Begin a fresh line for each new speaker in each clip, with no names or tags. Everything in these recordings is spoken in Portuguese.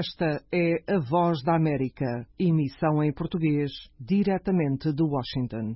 Esta é a Voz da América, emissão em português, diretamente de Washington.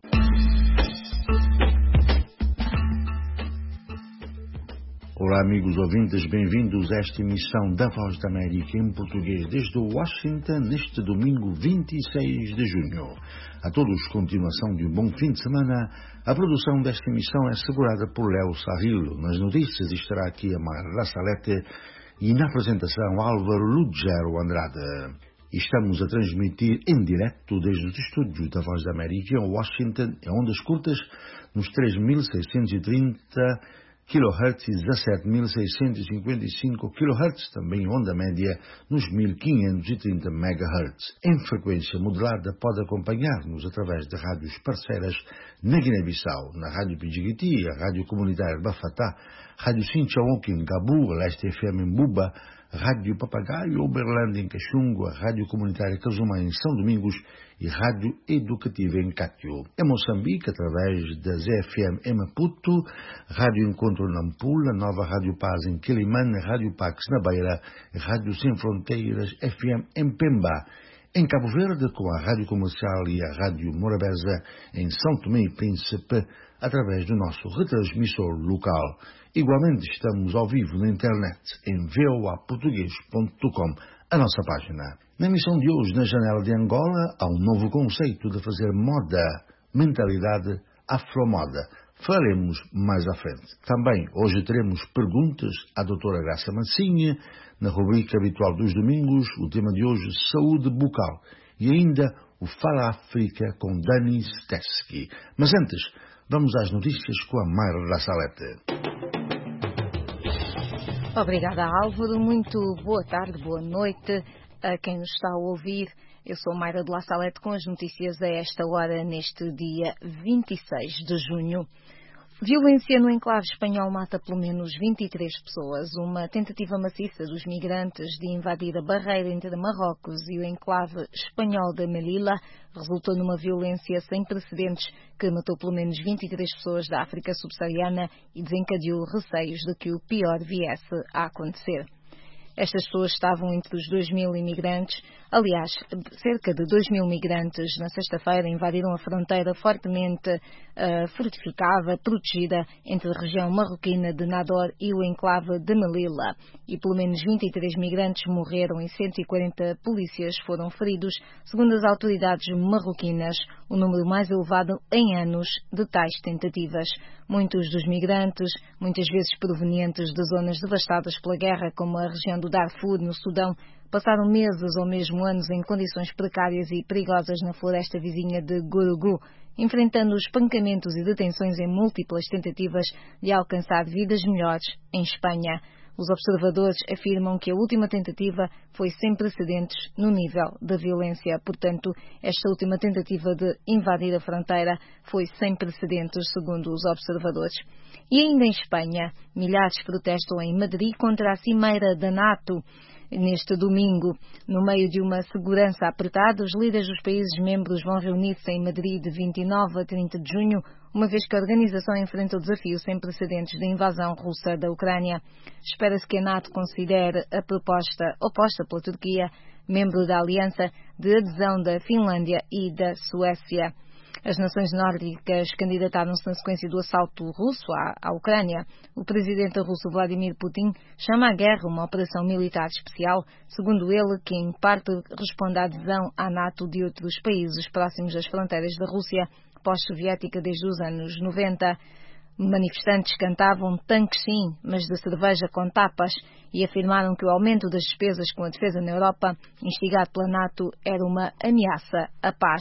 Olá, amigos ouvintes, bem-vindos a esta emissão da Voz da América em português desde Washington, neste domingo 26 de junho. A todos, continuação de um bom fim de semana. A produção desta emissão é assegurada por Léo Sarrilo. Nas notícias estará aqui a Mara Salete e na apresentação Álvaro Lugero Andrade. Estamos a transmitir em direto desde os estúdios da Voz da América em Washington, em ondas curtas, nos 3.630 kHz e 17.655 kHz, também onda média nos 1.530 MHz. Em frequência modulada pode acompanhar-nos através de rádios parceiras na Guiné-Bissau, na Rádio Pidjigiti, a Rádio Comunitária Bafatá, Rádio Sinchaok em Gabu, a Leste FM em Buba, Rádio Papagaio Oberlândia em Caxungo, a Rádio Comunitária Casumã em São Domingos e Rádio Educativa em Cátio. Em Moçambique, através da ZFM em Maputo, Rádio Encontro Nampula, Nova Rádio Paz em Quelimane, Rádio Pax na Beira e Rádio Sem Fronteiras FM em Pemba. Em Cabo Verde, com a Rádio Comercial e a Rádio Morabeza em São Tomé e Príncipe, através do nosso retransmissor local. Igualmente estamos ao vivo na internet em voaportugues.com, a nossa página. Na emissão de hoje, na Janela de Angola, há um novo conceito de fazer moda, mentalidade afromoda. Falaremos mais à frente. Também hoje teremos perguntas à doutora Graça Mansinha, na rubrica habitual dos domingos, o tema de hoje, saúde bucal, e ainda o Fala África com Dani Stesky. Mas antes, vamos às notícias com a Mayra Salete.
Obrigada, Álvaro. Muito boa tarde, boa noite a quem nos está a ouvir. Eu sou Mayra de La Salete com as notícias a esta hora, neste dia 26 de junho. Violência no enclave espanhol mata pelo menos 23 pessoas. Uma tentativa maciça dos migrantes de invadir a barreira entre Marrocos e o enclave espanhol de Melilla resultou numa violência sem precedentes que matou pelo menos 23 pessoas da África subsaariana e desencadeou receios de que o pior viesse a acontecer. Estas pessoas estavam entre os 2.000 imigrantes. Aliás, cerca de 2.000 migrantes na sexta-feira invadiram a fronteira fortemente fortificada, protegida entre a região marroquina de Nador e o enclave de Melilla. E pelo menos 23 migrantes morreram e 140 polícias foram feridos, segundo as autoridades marroquinas, o número mais elevado em anos de tais tentativas. Muitos dos migrantes, muitas vezes provenientes de zonas devastadas pela guerra, como a região do Darfur, no Sudão, passaram meses ou mesmo anos em condições precárias e perigosas na floresta vizinha de Gourougou, enfrentando espancamentos e detenções em múltiplas tentativas de alcançar vidas melhores em Espanha. Os observadores afirmam que a última tentativa foi sem precedentes no nível da violência. Portanto, esta última tentativa de invadir a fronteira foi sem precedentes, segundo os observadores. E ainda em Espanha, milhares protestam em Madrid contra a cimeira da NATO. Neste domingo, no meio de uma segurança apertada, os líderes dos países membros vão reunir-se em Madrid de 29 a 30 de junho, uma vez que a organização enfrenta o desafio sem precedentes da invasão russa da Ucrânia. Espera-se que a NATO considere a proposta oposta pela Turquia, membro da aliança, de adesão da Finlândia e da Suécia. As nações nórdicas candidataram-se na sequência do assalto russo à Ucrânia. O presidente russo Vladimir Putin chama a guerra uma operação militar especial, segundo ele, que em parte responde à adesão à NATO de outros países próximos das fronteiras da Rússia pós-soviética desde os anos 90. Manifestantes cantavam tanques sim, mas de cerveja com tapas, e afirmaram que o aumento das despesas com a defesa na Europa, instigado pela NATO, era uma ameaça à paz.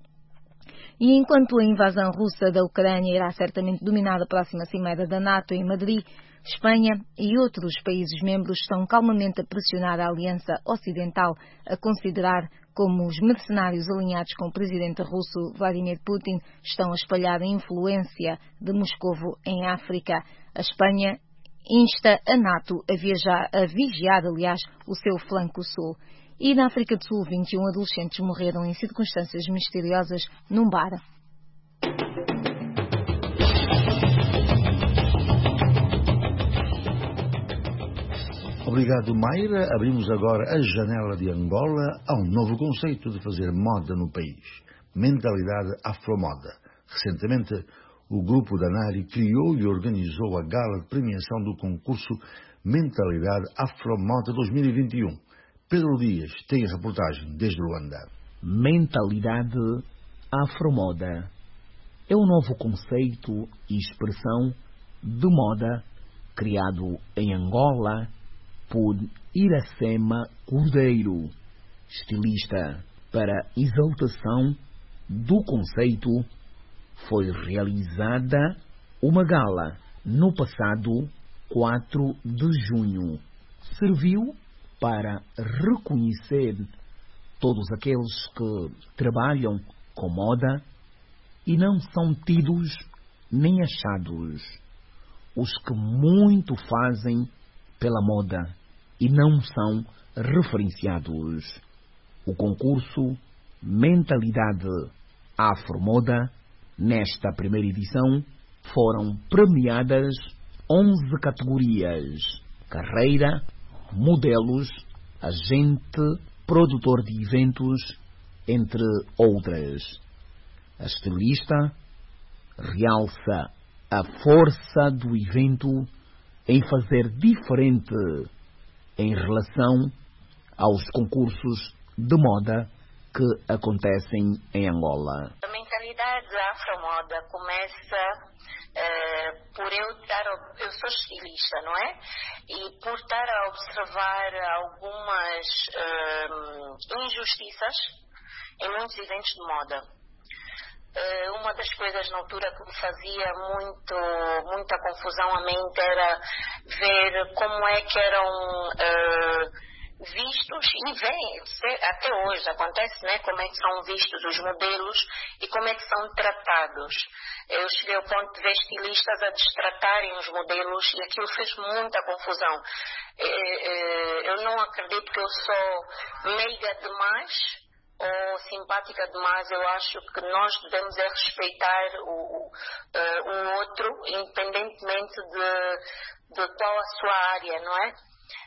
E enquanto a invasão russa da Ucrânia irá certamente dominar a próxima cimeira da NATO em Madrid, Espanha e outros países membros estão calmamente a pressionar a Aliança Ocidental a considerar como os mercenários alinhados com o presidente russo Vladimir Putin estão a espalhar a influência de Moscovo em África. A Espanha insta a NATO a vigiar, o seu flanco sul. E na África do Sul, 21 adolescentes morreram em circunstâncias misteriosas num bar.
Obrigado, Mayra. Abrimos agora a janela de Angola a um novo conceito de fazer moda no país. Mentalidade afromoda. Recentemente, o grupo da NARI criou e organizou a gala de premiação do concurso Mentalidade Afromoda 2021. Pedro Dias tem a reportagem desde Luanda.
Mentalidade Afromoda é um novo conceito e expressão de moda criado em Angola por Iracema Cordeiro, estilista. Para exaltação do conceito, foi realizada uma gala no passado 4 de junho. Serviu para reconhecer todos aqueles que trabalham com moda e não são tidos nem achados, os que muito fazem pela moda e não são referenciados. O concurso Mentalidade Afromoda, nesta primeira edição, foram premiadas 11 categorias: carreira, modelos, agente, produtor de eventos, entre outras. A estilista realça a força do evento em fazer diferente em relação aos concursos de moda que acontecem em Angola.
A mentalidade da afromoda começa por eu sou estilista, não é? E por estar a observar algumas injustiças em muitos eventos de moda. Uma das coisas na altura que me fazia muita confusão à mente era ver como é que eram vistos, e vem até hoje, acontece, né? Como é que são vistos os modelos e como é que são tratados. Eu cheguei ao ponto de ver estilistas a destratarem os modelos e aquilo fez muita confusão. Eu não acredito que eu sou meiga demais ou simpática demais. Eu acho que nós devemos respeitar o outro, independentemente de qual a sua área, não é?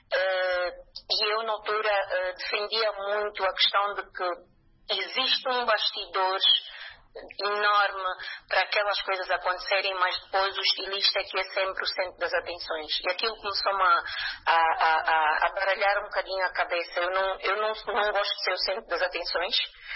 E eu na altura defendia muito a questão de que existe um bastidor enorme para aquelas coisas acontecerem, mas depois o estilista é que é sempre o centro das atenções. E aquilo começou-me a baralhar um bocadinho a cabeça. Eu não gosto de ser o centro das atenções.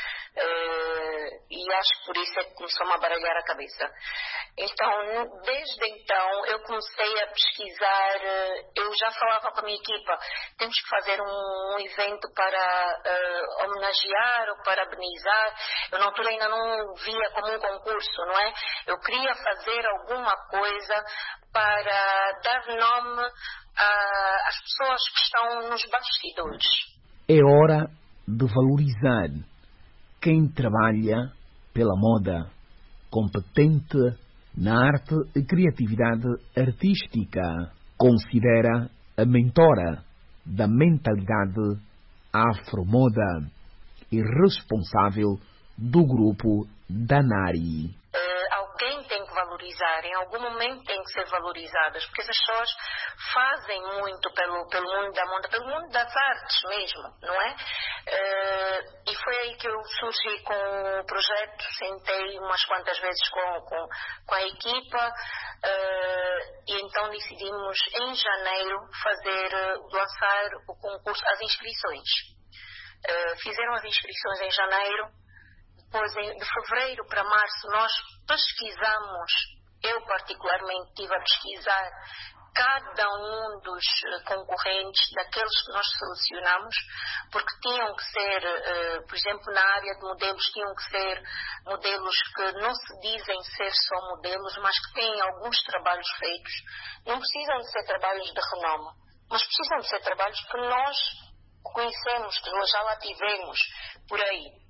E acho que por isso é que começou-me a baralhar a cabeça. Então, desde então, eu comecei a pesquisar. Eu já falava com a minha equipa, temos que fazer um evento para homenagear ou parabenizar. Eu na altura ainda não via como um concurso, não é? Eu queria fazer alguma coisa para dar nome às pessoas que estão nos bastidores.
É hora de valorizar quem trabalha pela moda, competente na arte e criatividade artística. Considera a mentora da mentalidade afromoda e responsável do grupo da NARI.
Alguém tem que valorizar, em algum momento tem que ser valorizadas, porque as pessoas fazem muito pelo mundo da moda, pelo mundo das artes mesmo, não é? E foi aí que eu surgi com o projeto, sentei umas quantas vezes com a equipa, e então decidimos em janeiro lançar o concurso, as inscrições. Fizeram as inscrições em janeiro. Depois, de fevereiro para março, nós pesquisamos, eu particularmente estive a pesquisar cada um dos concorrentes, daqueles que nós selecionamos, porque tinham que ser, por exemplo, na área de modelos, tinham que ser modelos que não se dizem ser só modelos, mas que têm alguns trabalhos feitos. Não precisam de ser trabalhos de renome, mas precisam de ser trabalhos que nós conhecemos, que nós já lá tivemos por aí.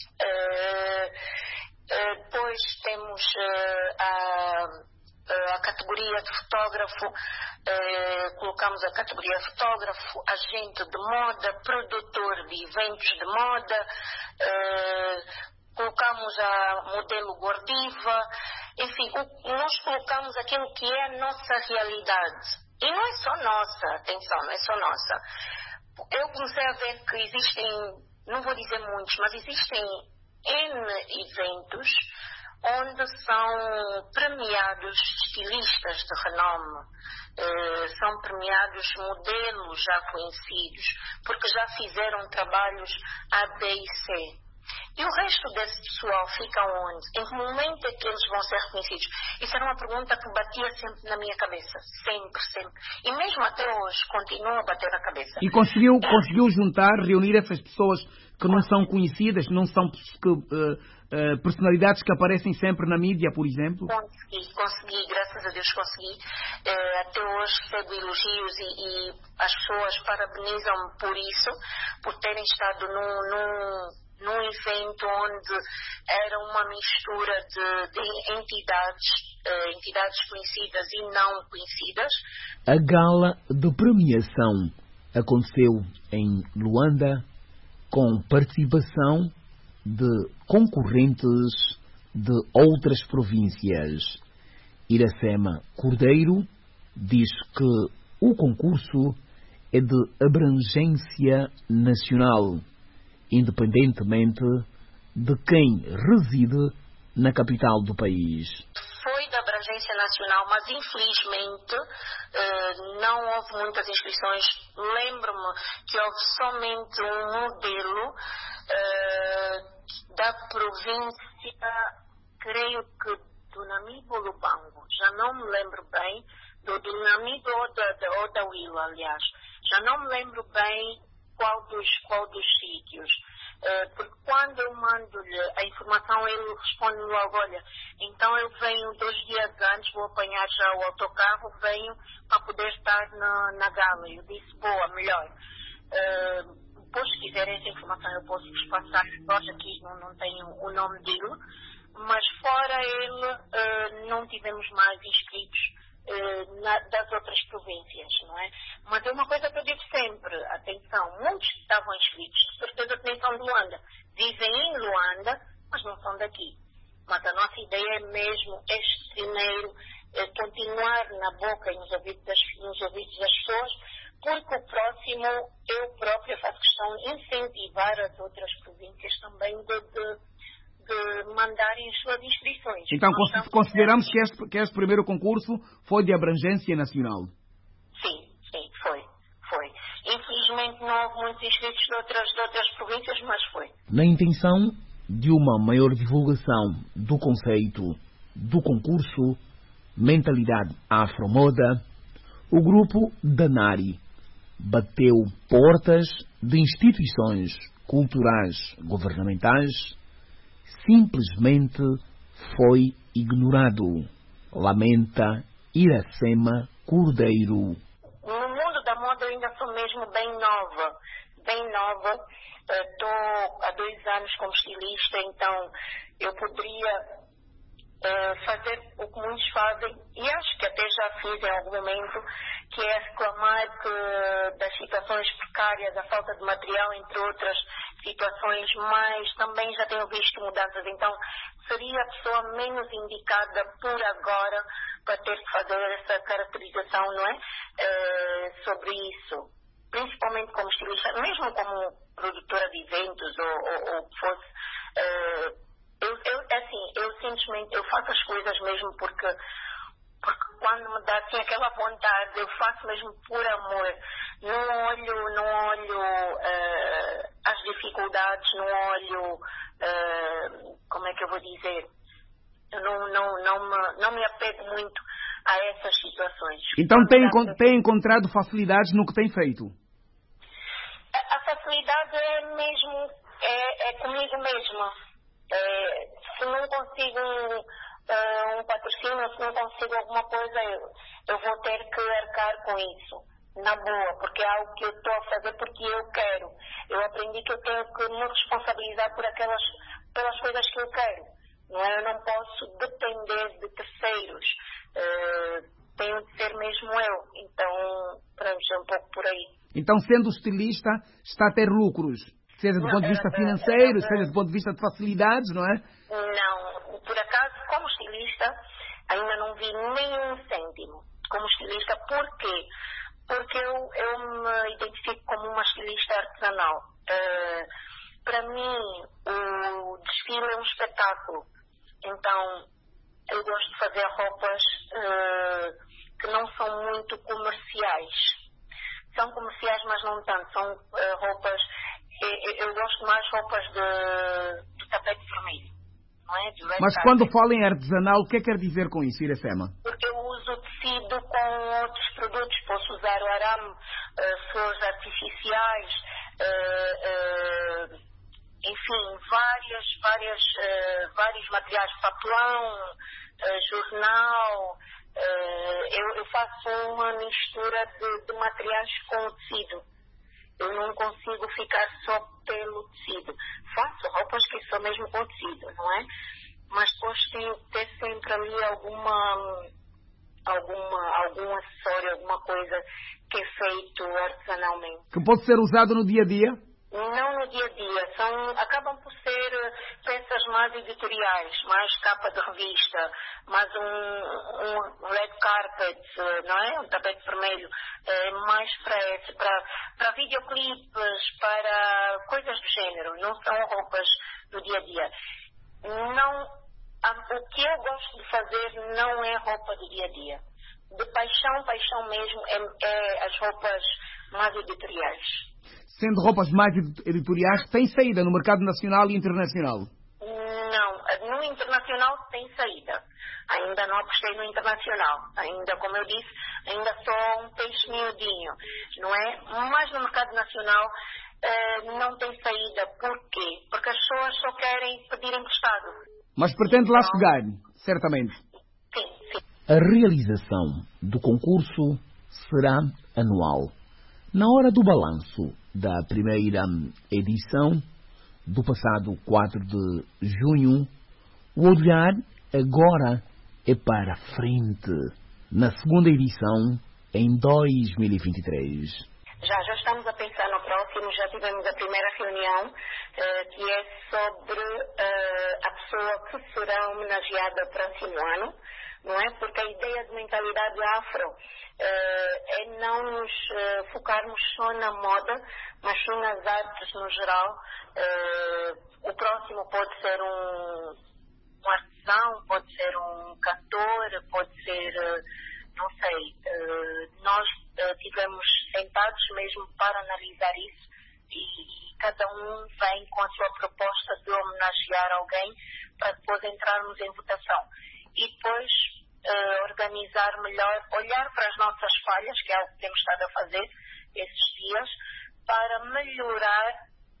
Depois temos a categoria de fotógrafo, colocamos a categoria de fotógrafo, agente de moda, produtor de eventos de moda, colocamos a modelo Gordiva, enfim, nós colocamos aquilo que é a nossa realidade. E não é só nossa, atenção, não é só nossa. Eu comecei a ver que existem, não vou dizer muitos, mas existem N eventos onde são premiados estilistas de renome, são premiados modelos já conhecidos, porque já fizeram trabalhos A, B e C. E o resto desse pessoal fica onde? Em que momento é que eles vão ser reconhecidos? Isso era uma pergunta que batia sempre na minha cabeça. Sempre, sempre. E mesmo até hoje, continua a bater na cabeça.
E conseguiu juntar, reunir essas pessoas que não são conhecidas, não são personalidades que aparecem sempre na mídia, por exemplo?
Consegui, graças a Deus consegui. Até hoje recebo elogios e as pessoas parabenizam-me por isso, por terem estado num evento onde era uma mistura de entidades conhecidas e não conhecidas.
A gala de premiação aconteceu em Luanda com participação de concorrentes de outras províncias. Iracema Cordeiro diz que o concurso é de abrangência nacional, independentemente de quem reside na capital do país.
Foi da abrangência nacional, mas infelizmente não houve muitas inscrições. Lembro-me que houve somente um modelo da província, creio que do Namibe ou Lubango, já não me lembro bem, do Namibe ou da Willa, aliás, já não me lembro bem qual dos sítios. Porque quando eu mando-lhe a informação, ele responde logo, olha, então eu venho 2 dias antes, vou apanhar já o autocarro, venho para poder estar na gala. Eu disse, boa, melhor. Depois, se quiser essa informação, eu posso vos passar. Nós aqui não tenho o nome dele, mas fora ele, não tivemos mais inscritos das outras províncias, não é? Mas é uma coisa que eu digo sempre, atenção, muitos que estavam inscritos, de certeza que nem são de Luanda, vivem em Luanda, mas não são daqui. Mas a nossa ideia é mesmo este primeiro continuar na boca e nos ouvidos das pessoas, porque o próximo, eu própria faço questão de incentivar as outras províncias também de mandarem as suas inscrições.
Então consideramos que este primeiro concurso foi de abrangência nacional?
Sim, foi. Infelizmente não houve muitos inscritos de outras províncias, mas foi.
Na intenção de uma maior divulgação do conceito do concurso Mentalidade Afromoda, o grupo Danari bateu portas de instituições culturais governamentais, simplesmente foi ignorado, lamenta Iracema Cordeiro.
No mundo da moda eu ainda sou mesmo bem nova. Estou há 2 anos como estilista, então eu poderia fazer o que muitos fazem, e acho que até já fiz em algum momento, que é reclamar das situações precárias, a falta de material, entre outras situações, mas também já tenho visto mudanças. Então seria a pessoa menos indicada por agora para ter que fazer essa caracterização, não é? Sobre isso, principalmente como estilista, mesmo como produtora de eventos ou que fosse. Eu simplesmente faço as coisas mesmo porque quando me dá assim aquela vontade, eu faço mesmo por amor. Não olho as dificuldades, não olho, como é que eu vou dizer, eu não me apego muito a essas situações.
Então tem encontrado facilidades no que tem feito?
A facilidade é mesmo, é comigo mesma. Se não consigo um patrocínio, se não consigo alguma coisa, eu vou ter que arcar com isso, na boa, porque é algo que eu estou a fazer porque eu quero. Eu aprendi que eu tenho que me responsabilizar pelas coisas que eu quero. Não é? Eu não posso depender de terceiros. Tenho de ser mesmo eu. Então, pronto, é um pouco por aí.
Então, sendo estilista, está a ter lucros? Seja do ponto de vista financeiro, seja do ponto de vista de facilidades, não é?
Não. Por acaso, como estilista, ainda não vi nenhum cêntimo. como estilista. Por quê? Porque eu me identifico como uma estilista artesanal. Para mim, o desfile é um espetáculo. Então, eu gosto de fazer roupas que não são muito comerciais. São comerciais, mas não tanto. São roupas... Eu gosto mais de roupas de tapete vermelho. Não é?
Mas quando fala em artesanal, o que quer dizer com isso, Iracema?
Porque eu uso tecido com outros produtos. Posso usar o arame, flores artificiais, enfim, vários materiais, papelão, jornal. Eu faço uma mistura de materiais com o tecido. Eu não consigo ficar só pelo tecido. Faço roupas que são mesmo com tecido, não é? Mas depois tenho que ter sempre ali algum acessório, alguma coisa que é feito artesanalmente.
Que pode ser usado no dia a dia?
Não no dia a dia. Acabam por ser peças mais editoriais, mais capa de revista, mais um red carpet, não é? Um tapete vermelho, mais para videoclipes, para coisas do género. Não são roupas do dia a dia. O que eu gosto de fazer não é roupa do dia a dia. De paixão mesmo, é as roupas mais editoriais.
Sendo roupas mais editoriais, tem saída no mercado nacional e internacional?
Não, no internacional tem saída. Ainda não apostei no internacional. Ainda, como eu disse, ainda sou um peixe miudinho, não é? Mas no mercado nacional não tem saída. Por quê? Porque as pessoas só querem pedir emprestado.
Mas pretende lá chegar, certamente.
Sim.
A realização do concurso será anual. Na hora do balanço da primeira edição, do passado 4 de junho, o olhar agora é para a frente, na segunda edição, em 2023.
Já estamos a pensar no próximo, já tivemos a primeira reunião, que é sobre a pessoa que será homenageada no próximo ano, não é? Porque a ideia de mentalidade afro é não nos focarmos só na moda, mas sim nas artes no geral. O próximo pode ser um artesão, pode ser um cantor, pode ser, não sei, nós estivemos sentados mesmo para analisar isso e cada um vem com a sua proposta de homenagear alguém para depois entrarmos em votação. E depois organizar melhor, olhar para as nossas falhas, que é algo que temos estado a fazer esses dias, para melhorar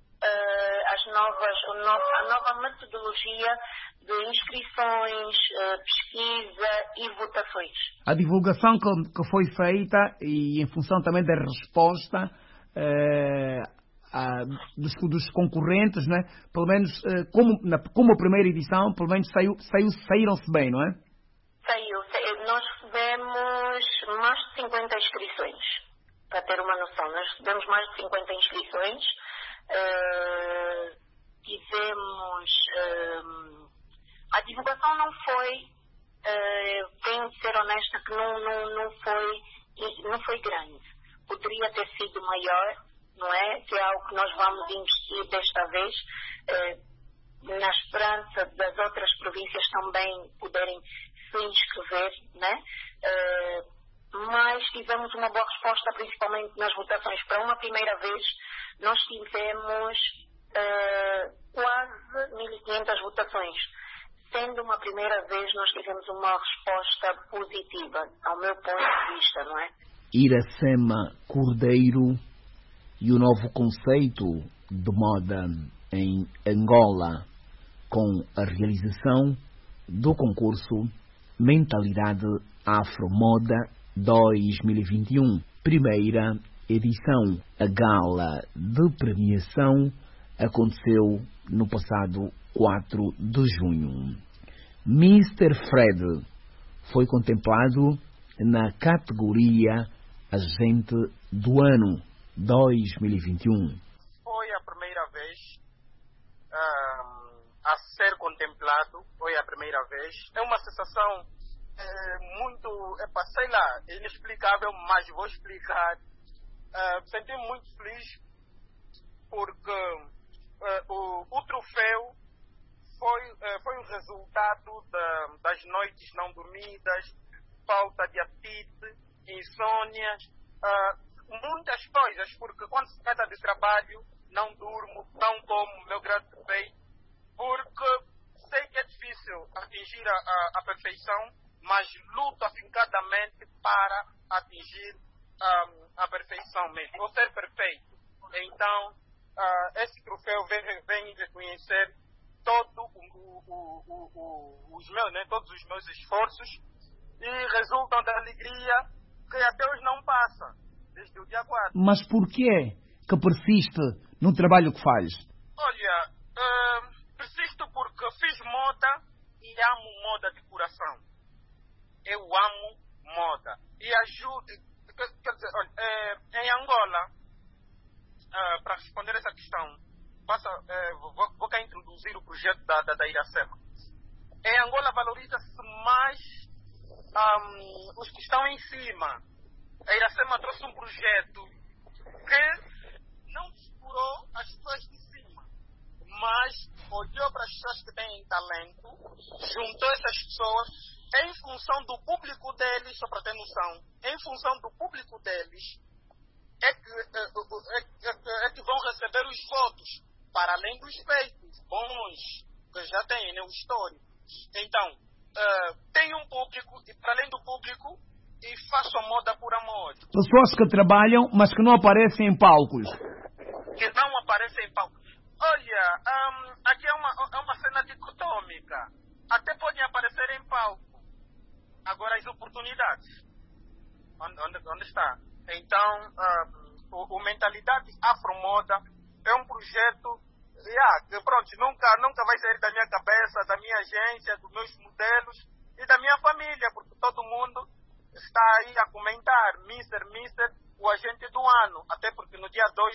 a nova metodologia de inscrições, pesquisa e votações.
A divulgação que foi feita e em função também da resposta dos concorrentes, né? Pelo menos como a primeira edição, pelo menos saíram-se bem, não é?
Saiu. Nós recebemos mais de 50 inscrições, para ter uma noção. Nós recebemos mais de 50 inscrições. Tivemos... a divulgação não foi... tenho de ser honesta que não foi grande. Poderia ter sido maior, não é? Que é algo que nós vamos investir desta vez, na esperança das outras províncias também poderem se inscrever, né? Mas tivemos uma boa resposta, principalmente nas votações. Para uma primeira vez, nós tivemos quase 1.500 votações. Sendo uma primeira vez, nós tivemos uma resposta positiva, ao meu ponto de vista, não é?
Iracema Cordeiro e o novo conceito de moda em Angola, com a realização do concurso Mentalidade Afromoda 2021, primeira edição. A gala de premiação aconteceu no passado 4 de junho. Mr. Fred foi contemplado na categoria Agente do Ano 2021.
Foi a primeira vez a ser contemplado, foi a primeira vez. É uma sensação muito, sei lá, inexplicável, mas vou explicar. Senti-me muito feliz porque o troféu foi o resultado das noites não dormidas, falta de apetite, insônia, muitas coisas, porque quando se trata de trabalho, não durmo, não como meu grande feito, porque sei que é difícil atingir a perfeição, mas luto afincadamente para atingir a perfeição mesmo, ou ser perfeito. Então, esse troféu vem reconhecer todos os meus esforços e resultam da alegria que até hoje não passa, desde o dia 4.
Mas porquê que persiste no trabalho que faz?
Olha, persisto porque fiz moda e amo moda de coração. Eu amo moda. E ajudo. Quer dizer, olha, em Angola, para responder essa questão, vou cá introduzir o projeto da Iracema. Em Angola valoriza-se mais os que estão em cima. A Iracema trouxe um projeto que não segurou as pessoas de cima, mas olhou para as pessoas que têm talento, juntou essas pessoas em função do público deles, só para ter noção, em função do público deles, é que vão receber os votos, para além dos feitos bons que já têm, né, o histórico. Então, tem um público, e para além do público, e faço a moda por amor.
Pessoas que trabalham, mas que não aparecem em palcos.
Que não aparecem em palcos. Olha, aqui é uma cena dicotômica. Até podem aparecer em palco. Agora as oportunidades. Onde está? Então, o Mentalidade Afromoda é um projeto que, pronto, nunca vai sair da minha cabeça, da minha agência, dos meus modelos e da minha família, porque todo mundo está aí a comentar Mister, o agente do ano. Até porque no dia 2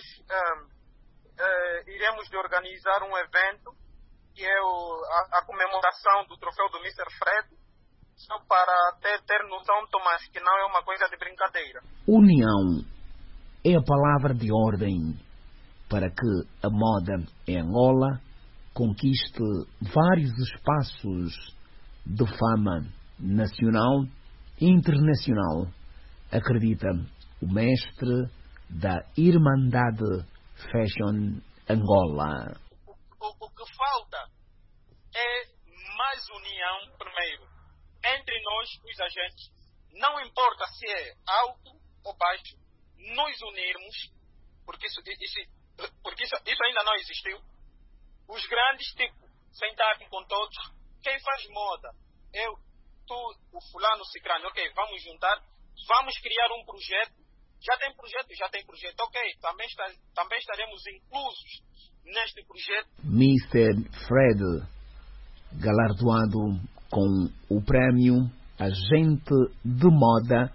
iremos de organizar um evento que é a comemoração do troféu do Mr. Fred, só para ter noção, Tomás, que não é uma coisa de brincadeira.
União é a palavra de ordem para que a moda em Angola conquiste vários espaços de fama nacional e internacional, acredita o mestre da Irmandade Fashion Angola.
O que falta é mais união, primeiro, entre nós, os agentes. Não importa se é alto ou baixo, nos unirmos, porque isso ainda não existiu. Os grandes, sentar com todos, quem faz moda, eu, tu, o fulano, ciclano, ok, vamos juntar, vamos criar um projeto. Já tem projeto, ok, também estaremos inclusos neste projeto.
Mr. Fred, galardoado com o prémio Agente de Moda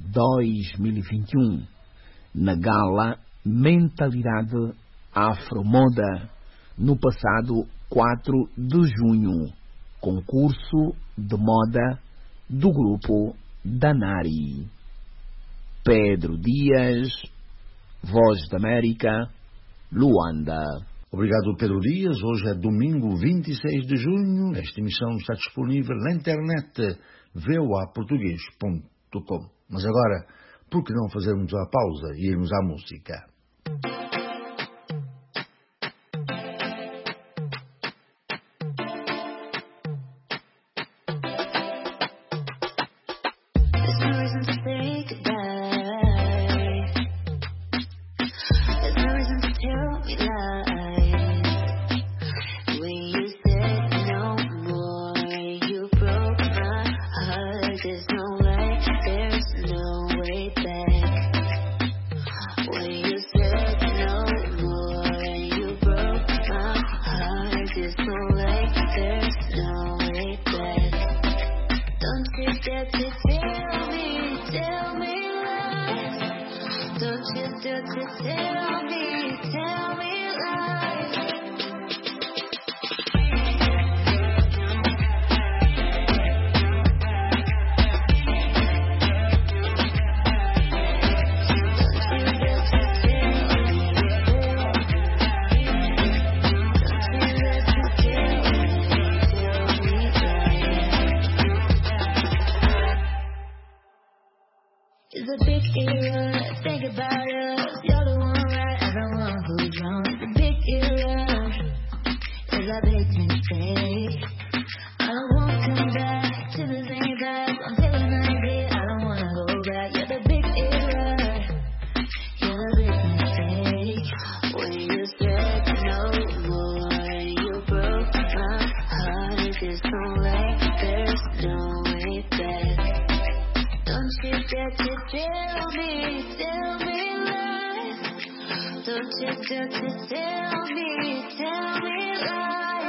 2021 na gala Mentalidade Afromoda no passado 4 de junho, concurso de moda do grupo Danari. Pedro Dias, Voz da América, Luanda.
Obrigado, Pedro Dias. Hoje é domingo 26 de junho. Esta emissão está disponível na internet voaportugues.com. Mas agora, por que não fazermos a pausa e irmos à música?
It's a big era, think about us. You're the one right, I'm the one who's wrong. It's a big era, it's a big mistake. I don't want to come back to the same vibes. I'm feeling like it, I don't want to go back. You're the big era, you're the big mistake. When you said no more, you broke my heart. If it's gone like there's no way back. Don't you dare to tell me lies. Don't you dare to tell me lies.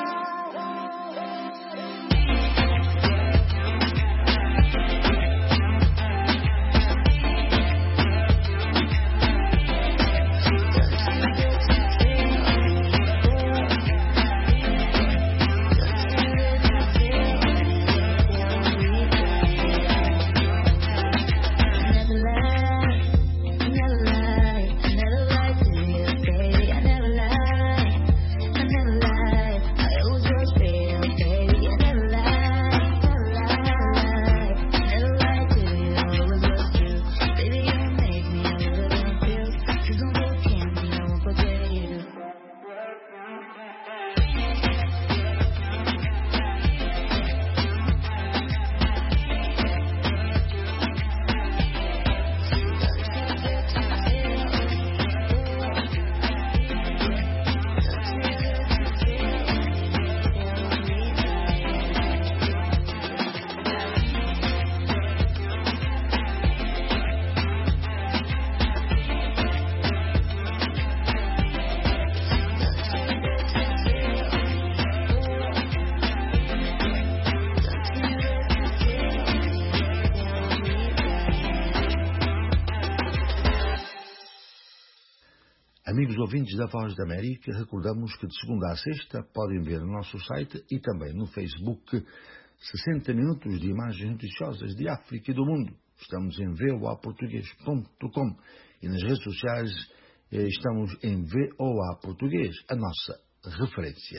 Amigos ouvintes da Voz da América, recordamos que de segunda a sexta podem ver no nosso site e também no Facebook 60 minutos de imagens noticiosas de África e do mundo. Estamos em voaportugues.com e nas redes sociais estamos em VOA Português, a nossa referência.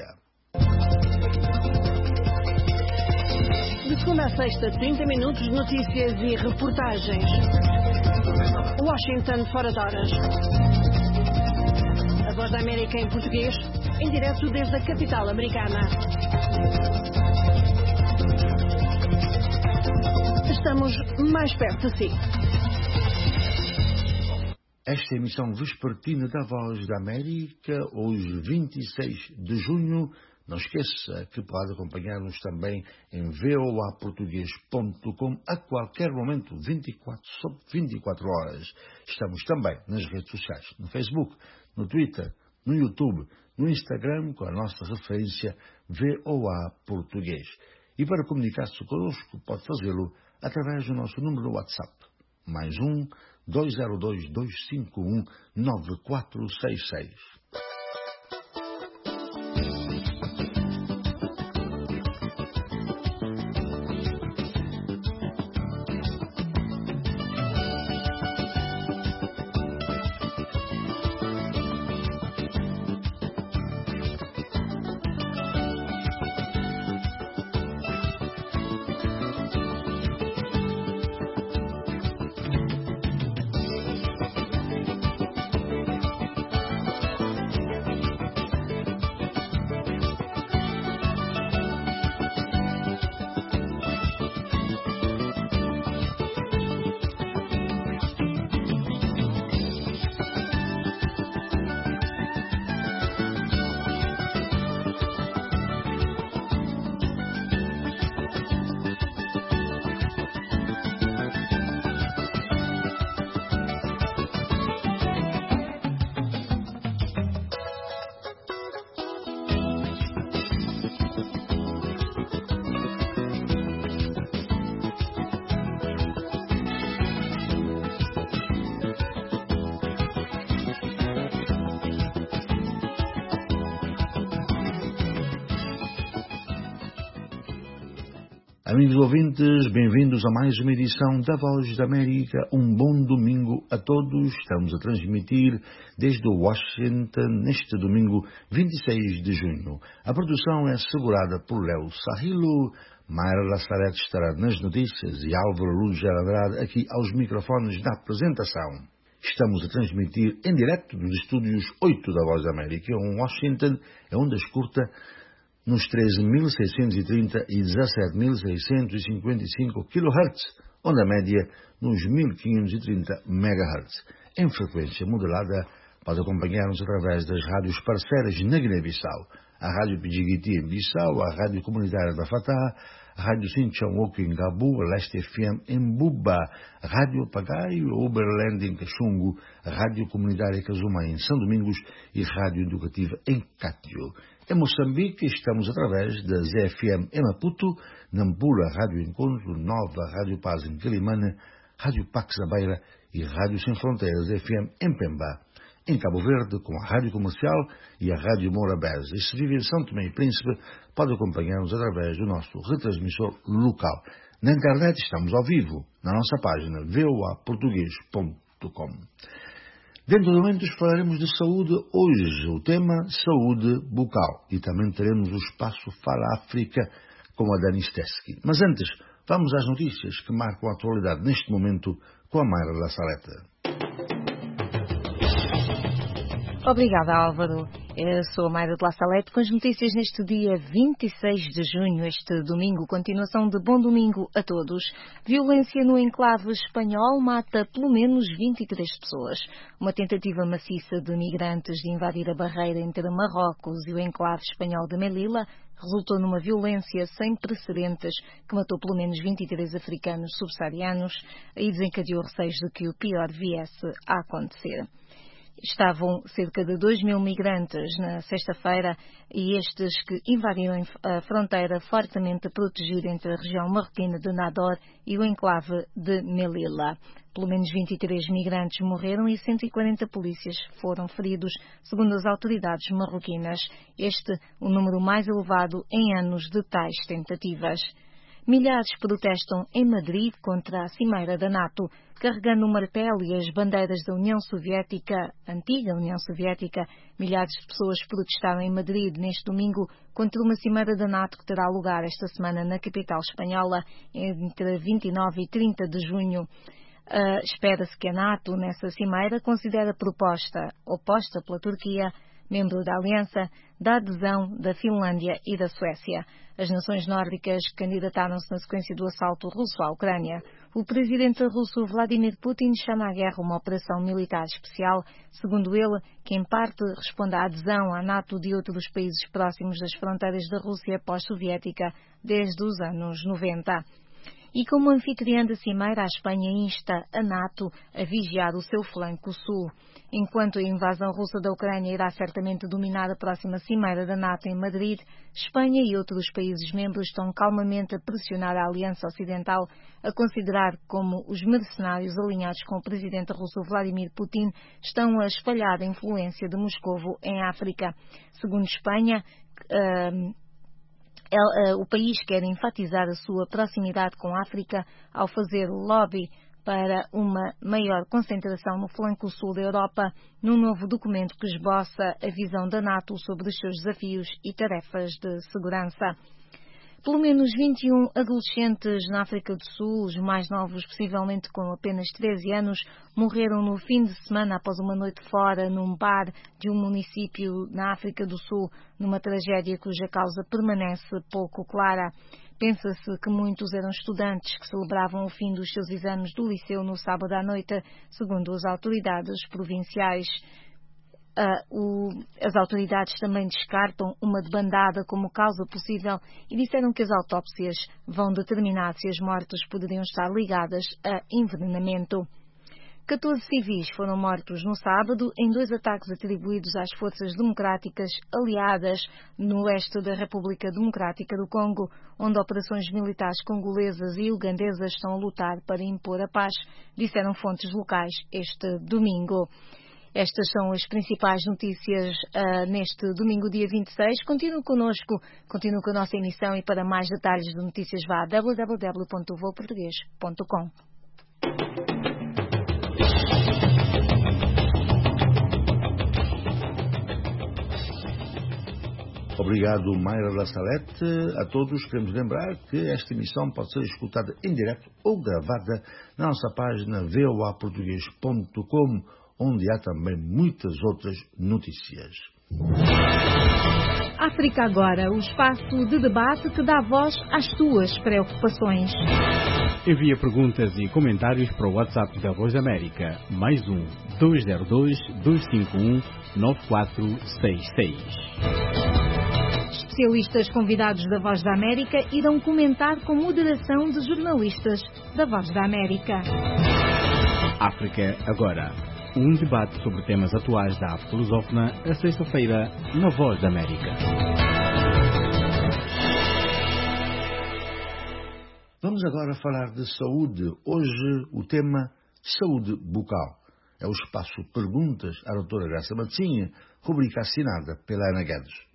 De segunda a sexta, 30 minutos de notícias e reportagens. Washington fora de horas. A Voz da América em português, em direto desde a capital americana. Estamos mais perto de si.
Esta emissão vespertina da Voz da América, hoje 26 de junho. Não esqueça que pode acompanhar-nos também em voaportugues.com a qualquer momento, 24 horas. Estamos também nas redes sociais, no Facebook, no Twitter, no YouTube, no Instagram, com a nossa referência VOA Português. E para comunicar-se connosco, pode fazê-lo através do nosso número WhatsApp, mais 1-202-251-9466. Amigos ouvintes, bem-vindos a mais uma edição da Voz da América. Um bom domingo a todos. Estamos a transmitir desde Washington neste domingo 26 de junho. A produção é assegurada por Léo Sarrilo Mayra Laçarete estará nas notícias e Álvaro Lourdes Andrade aqui aos microfones da apresentação. Estamos a transmitir em direto dos estúdios 8 da Voz da América, em Washington, a ondas curta nos 13.630 e 17.655 kHz, onda média nos 1.530 MHz. Em frequência modulada, pode acompanhar-nos através das rádios parceiras na Guiné-Bissau, a Rádio Pidjigiti em Bissau, a Rádio Comunitária da Fatah, a Rádio Sinchonwoku em Gabu, a Leste FM em Buba, a Rádio Pagaio, a Uberland em Caxungo, a Rádio Comunitária Cazuma em São Domingos e a Rádio Educativa em Cátio. Em Moçambique estamos através da ZFM em Maputo, Nampula, Rádio Encontro, Nova, Rádio Paz em Quelimane, Rádio Pax da Beira e Rádio Sem Fronteiras FM em Pemba. Em Cabo Verde, com a Rádio Comercial e a Rádio Morabeza. E se vive em São Tomé e Príncipe, pode acompanhar-nos através do nosso retransmissor local. Na internet estamos ao vivo, na nossa página voaportugues.com. Dentro de momentos falaremos de saúde hoje, o tema saúde bucal. E também teremos o espaço Fala África com a Dani Steski. Mas antes, vamos às notícias que marcam a atualidade neste momento com a Mayra Laçarete.
Obrigada, Álvaro. Eu sou a Mayra de La Salete com as notícias neste dia 26 de junho, este domingo. Continuação de bom domingo a todos. Violência no enclave espanhol mata pelo menos 23 pessoas. Uma tentativa maciça de migrantes de invadir a barreira entre Marrocos e o enclave espanhol de Melilla resultou numa violência sem precedentes que matou pelo menos 23 africanos subsaarianos e desencadeou receios de que o pior viesse a acontecer. Estavam cerca de 2.000 migrantes na sexta-feira e estes que invadiram a fronteira fortemente protegida entre a região marroquina de Nador e o enclave de Melilla. Pelo menos 23 migrantes morreram e 140 polícias foram feridos, segundo as autoridades marroquinas. Este o número mais elevado em anos de tais tentativas. Milhares protestam em Madrid contra a cimeira da NATO, carregando o martelo e as bandeiras da União Soviética, antiga União Soviética. Milhares de pessoas protestaram em Madrid neste domingo contra uma cimeira da NATO que terá lugar esta semana na capital espanhola, entre 29 e 30 de junho. Espera-se que a NATO, nessa cimeira, considere a proposta oposta pela Turquia, membro da Aliança, da adesão da Finlândia e da Suécia. As nações nórdicas candidataram-se na sequência do assalto russo à Ucrânia. O presidente russo Vladimir Putin chama à guerra uma operação militar especial, segundo ele, que em parte responde à adesão à NATO de outros países próximos das fronteiras da Rússia pós-soviética desde os anos 90. E como anfitriã da cimeira, a Espanha insta a NATO a vigiar o seu flanco sul. Enquanto a invasão russa da Ucrânia irá certamente dominar a próxima cimeira da NATO em Madrid, Espanha e outros países membros estão calmamente a pressionar a Aliança Ocidental a considerar como os mercenários alinhados com o presidente russo Vladimir Putin estão a espalhar a influência de Moscovo em África. Segundo Espanha, o país quer enfatizar a sua proximidade com a África ao fazer lobby para uma maior concentração no flanco sul da Europa, num novo documento que esboça a visão da NATO sobre os seus desafios e tarefas de segurança. Pelo menos 21 adolescentes na África do Sul, os mais novos possivelmente com apenas 13 anos, morreram no fim de semana após uma noite fora num bar de um município na África do Sul, numa tragédia cuja causa permanece pouco clara. Pensa-se que muitos eram estudantes que celebravam o fim dos seus exames do liceu no sábado à noite, segundo as autoridades provinciais. As autoridades também descartam uma debandada como causa possível e disseram que as autópsias vão determinar se as mortes poderiam estar ligadas a envenenamento. 14 civis foram mortos no sábado em 2 ataques atribuídos às forças democráticas aliadas no oeste da República Democrática do Congo, onde operações militares congolesas e ugandesas estão a lutar para impor a paz, disseram fontes locais este domingo. Estas são as principais notícias neste domingo, dia 26. Continue connosco, continue com a nossa emissão e para mais detalhes de notícias vá a www.voaportugues.com.
Obrigado, Mayra da Salete. A todos queremos lembrar que esta emissão pode ser escutada em direto ou gravada na nossa página voaportugues.com, onde há também muitas outras notícias.
África Agora, o espaço de debate que dá voz às tuas preocupações.
Envia perguntas e comentários para o WhatsApp da Voz da América, +1 202 251 9466.
Especialistas convidados da Voz da América irão comentar com moderação de jornalistas da Voz da América.
África Agora, um debate sobre temas atuais da África lusófona, a sexta-feira, na Voz da América.
Vamos agora falar de saúde. Hoje o tema saúde bucal. É o espaço Perguntas à doutora Graça Matzinha, rubrica assinada pela Ana Guedes.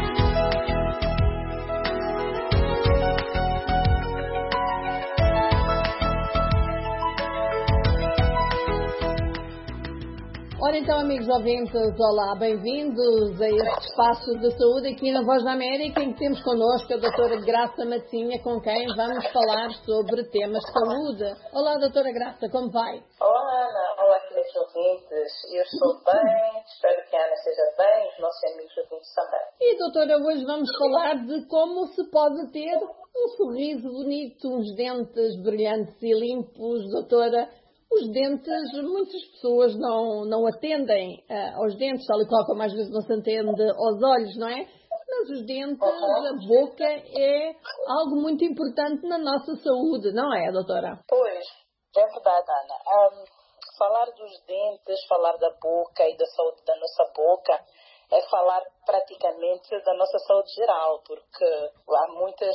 Ora então, amigos ouvintes, olá, bem-vindos a este espaço de saúde aqui na Voz da América, em que temos connosco a doutora Graça Matzinha, com quem vamos falar sobre temas de saúde. Olá, doutora Graça, como vai?
Olá, Ana. Olá, queridos ouvintes. Eu estou bem, espero que a Ana esteja bem, os nossos amigos ouvintes também.
E, doutora, hoje vamos falar de como se pode ter um sorriso bonito, uns dentes brilhantes e limpos, doutora. Os dentes, muitas pessoas não atendem aos dentes, tal e qual como às vezes não se atende aos olhos, não é? Mas os dentes, a boca é algo muito importante na nossa saúde, não é, doutora?
Pois, é verdade, Ana. Falar dos dentes, falar da boca e da saúde da nossa boca é falar praticamente da nossa saúde geral, porque há muitas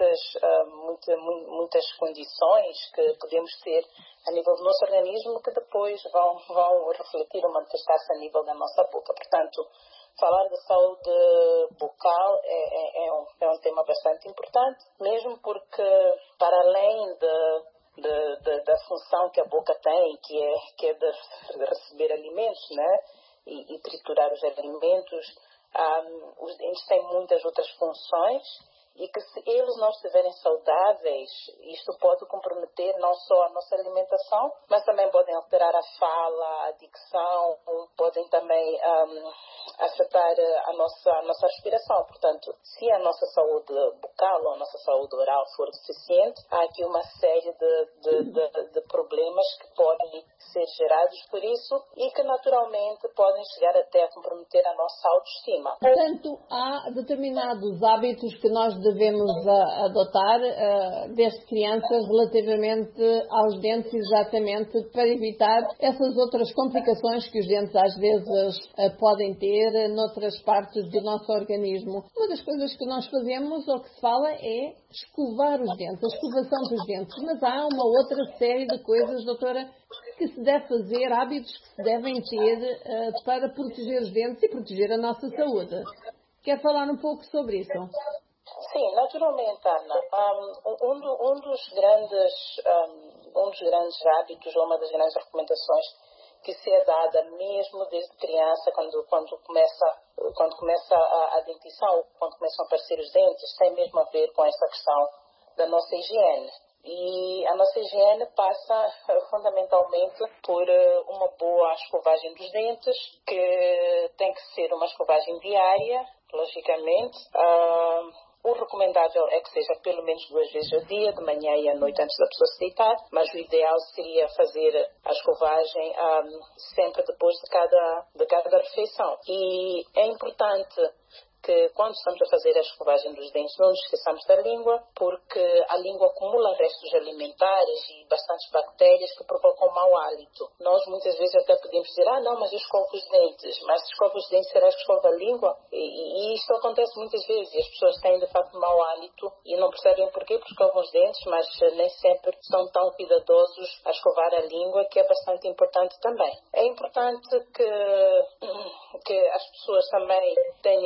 condições que podemos ter a nível do nosso organismo que depois vão refletir ou manifestar-se a nível da nossa boca. Portanto, falar de saúde bucal é um tema bastante importante, mesmo porque, para além da função que a boca tem, que é de receber alimentos, né? E triturar os alimentos, os dentes têm muitas outras funções e que, se eles não estiverem saudáveis, isto pode comprometer não só a nossa alimentação, mas também podem alterar a fala, a dicção, podem também afetar a nossa respiração. Portanto, se a nossa saúde bucal ou a nossa saúde oral for deficiente, há aqui uma série de problemas que podem ser gerados por isso e que naturalmente podem chegar até a comprometer a nossa autoestima.
Portanto, há determinados hábitos que nós devemos adotar desde crianças relativamente aos dentes, exatamente para evitar essas outras complicações que os dentes às vezes podem ter noutras partes do nosso organismo. Uma das coisas que nós fazemos ou que se fala é escovar os dentes, a escovação dos dentes, mas há uma outra série de coisas, doutora, que se deve fazer, hábitos que se devem ter para proteger os dentes e proteger a nossa saúde. Quer falar um pouco sobre isso?
Sim, naturalmente, Ana. Um dos grandes hábitos, ou uma das grandes recomendações que se é dada mesmo desde criança, quando começa a dentição, quando começam a aparecer os dentes, tem mesmo a ver com essa questão da nossa higiene. E a nossa higiene passa fundamentalmente por uma boa escovagem dos dentes, que tem que ser uma escovagem diária, logicamente. O recomendável é que seja pelo menos 2 vezes ao dia, de manhã e à noite antes da pessoa se deitar, mas o ideal seria fazer a escovagem sempre depois de cada refeição. E é importante que, quando estamos a fazer a escovagem dos dentes, não nos esqueçamos da língua, porque a língua acumula restos alimentares e bastantes bactérias que provocam mau hálito. Nós muitas vezes até podemos dizer, não, mas eu escovo os dentes. Mas se escova os dentes, será que escova a língua? E isto acontece muitas vezes, e as pessoas têm de facto mau hálito e não percebem porquê, porque escovam os dentes, mas nem sempre são tão cuidadosos a escovar a língua, que é bastante importante também. É importante que as pessoas também tenham um hábito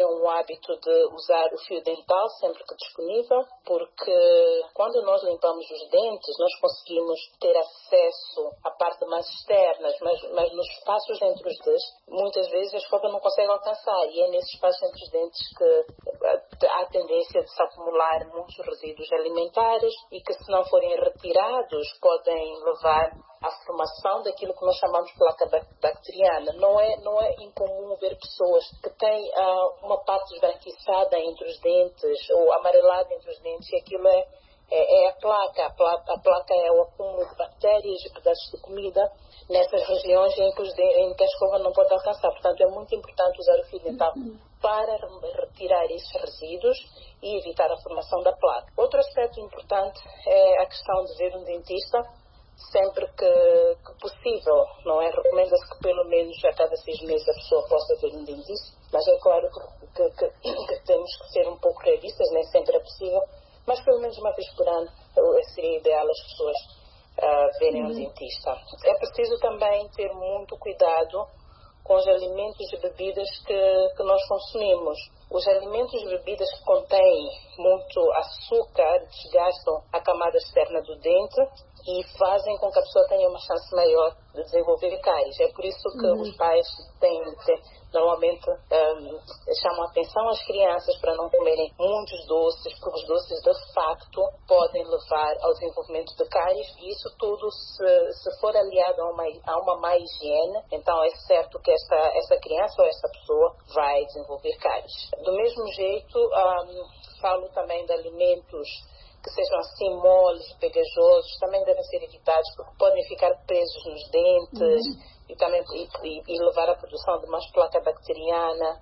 hábito de usar o fio dental sempre que disponível, porque quando nós limpamos os dentes, nós conseguimos ter acesso à parte mais externa, mas nos espaços entre os dentes, muitas vezes a escova não consegue alcançar, e é nesses espaços entre os dentes que há a tendência de se acumular muitos resíduos alimentares e que, se não forem retirados, podem levar à formação daquilo que nós chamamos de placa bacteriana. Não é incomum ver pessoas que têm uma parte esbranquiçada entre os dentes ou amarelada entre os dentes, e aquilo é a placa. A placa é o acúmulo de bactérias e pedaços de comida nessas regiões em que a escova não pode alcançar. Portanto, é muito importante usar o fio dental para retirar esses resíduos e evitar a formação da placa. Outro aspecto importante é a questão de ver um dentista sempre que possível, não é? Recomenda-se que pelo menos a cada 6 meses a pessoa possa ver um dentista, mas é claro que temos que ser um pouco realistas, nem sempre é possível, mas pelo menos uma vez por ano seria ideal as pessoas verem um dentista. É preciso também ter muito cuidado com os alimentos e bebidas que nós consumimos. Os alimentos e bebidas que contêm muito açúcar desgastam a camada externa do dente e fazem com que a pessoa tenha uma chance maior de desenvolver cáries. É por isso que os pais normalmente chamam a atenção às crianças para não comerem muitos doces, porque os doces de facto podem levar ao desenvolvimento de cáries, e isso tudo, se for aliado a uma má higiene, então é certo que essa criança ou essa pessoa vai desenvolver cáries. Do mesmo jeito, falo também de alimentos que sejam assim moles, pegajosos, também devem ser evitados, porque podem ficar presos nos dentes e também levar à produção de mais placa bacteriana.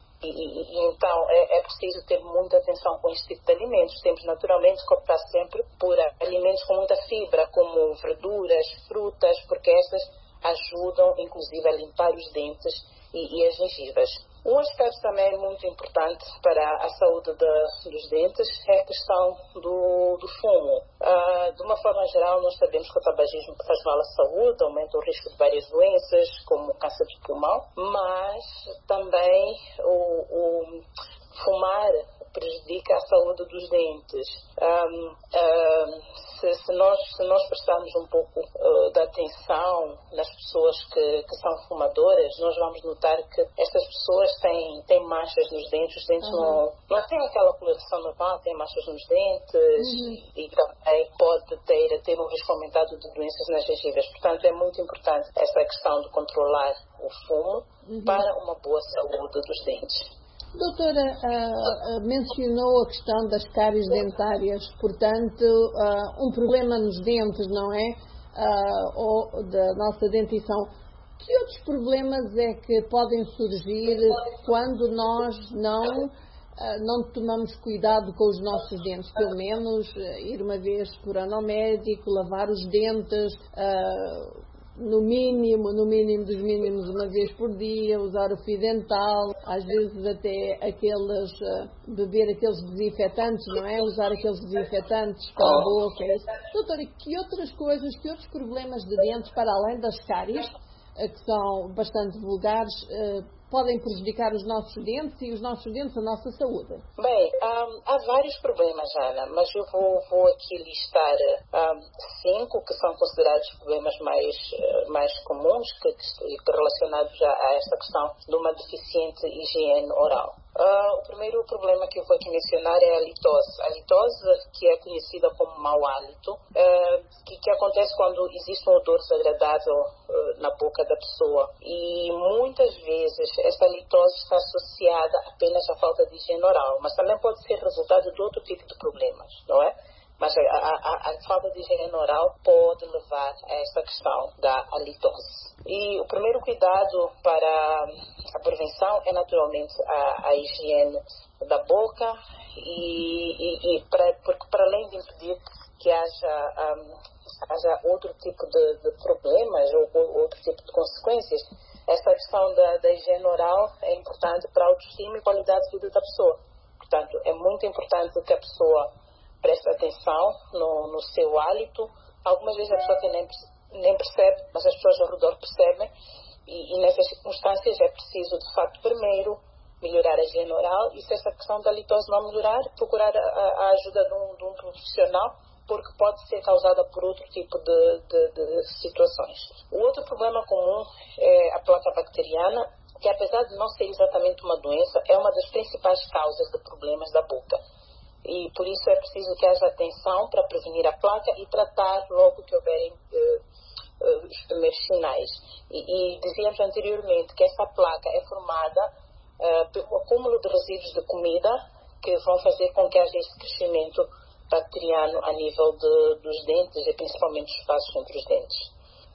E então é preciso ter muita atenção com este tipo de alimentos. Temos naturalmente que optar sempre por alimentos com muita fibra, como verduras, frutas, porque estas ajudam inclusive a limpar os dentes e as gengivas. Um aspecto também muito importante para a saúde dos dentes é a questão do fumo. De uma forma geral, nós sabemos que o tabagismo faz mal à saúde, aumenta o risco de várias doenças, como câncer de pulmão, mas também o fumar prejudica a saúde dos dentes. Se nós prestarmos um pouco de atenção nas pessoas que são fumadoras, nós vamos notar que estas pessoas têm manchas nos dentes. Os dentes não têm aquela coloração normal, têm manchas nos dentes e também pode ter um risco aumentado de doenças nas gengivas. Portanto, é muito importante essa questão de controlar o fumo para uma boa saúde dos dentes.
Doutora, mencionou a questão das cáries dentárias, portanto, um problema nos dentes, não é? Ou da nossa dentição. Que outros problemas é que podem surgir quando nós não tomamos cuidado com os nossos dentes? Pelo menos ir uma vez por ano ao médico, lavar os dentes, no mínimo dos mínimos uma vez por dia, usar o fio dental, às vezes até beber aqueles desinfetantes, não é? Usar aqueles desinfetantes para a boca. Doutora, que outras coisas, que outros problemas de dentes, para além das cáries, que são bastante vulgares, podem prejudicar os nossos dentes e os nossos dentes, a nossa saúde?
Bem, há vários problemas, Ana, mas eu vou aqui listar 5 que são considerados problemas mais comuns relacionados a esta questão de uma deficiente higiene oral. O primeiro problema que eu vou aqui mencionar é a litose. A litose, que é conhecida como mau hálito, que acontece quando existe um odor desagradável na boca da pessoa. E muitas vezes esta litose está associada apenas à falta de higiene oral, mas também pode ser resultado de outro tipo de problemas, não é? Mas a falta de higiene oral pode levar a esta questão da halitose. E o primeiro cuidado para a prevenção é naturalmente a higiene da boca, porque para além de impedir que haja outro tipo de problemas ou outro tipo de consequências, essa questão da higiene oral é importante para a autoestima e qualidade de vida da pessoa. Portanto, é muito importante que a pessoa preste atenção no seu hálito. Algumas vezes a pessoa que nem percebe, mas as pessoas ao redor percebem, e nessas circunstâncias é preciso, de facto, primeiro melhorar a higiene oral, e se essa questão da litose não melhorar, procurar a ajuda de um profissional, porque pode ser causada por outro tipo de situações. O outro problema comum é a placa bacteriana, que apesar de não ser exatamente uma doença, é uma das principais causas de problemas da boca. E por isso é preciso que haja atenção para prevenir a placa e tratar logo que houverem os primeiros sinais. E dizíamos anteriormente que essa placa é formada pelo acúmulo de resíduos de comida que vão fazer com que haja esse crescimento bacteriano a nível dos dentes e principalmente os espaços entre os dentes.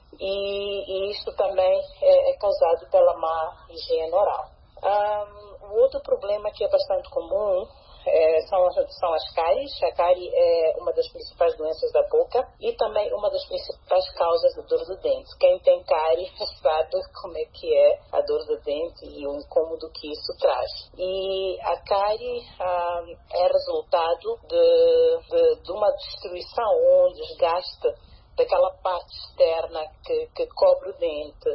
E isto também é causado pela má higiene oral. O outro problema que é bastante comum são as cáries. A cárie é uma das principais doenças da boca e também uma das principais causas de dor de dente. Quem tem cárie sabe como é que é a dor de dente e o incômodo que isso traz. E a cárie é resultado de uma destruição ou um desgaste daquela parte externa que cobre o dente.